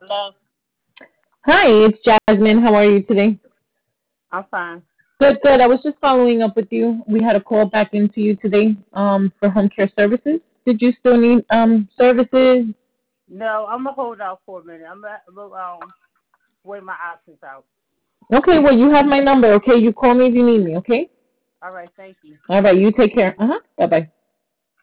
Hello. Hi, it's Jasmine. How are you today? I'm fine. Good, good. I was just following up with you. We had a call back into you today for home care services. Did you still need services? No, I'm gonna hold out for a minute. I'm weigh my options out. Okay, well, you have my number, okay? You call me if you need me, okay? All right, thank you. All right, you take care. Uh-huh. Bye-bye.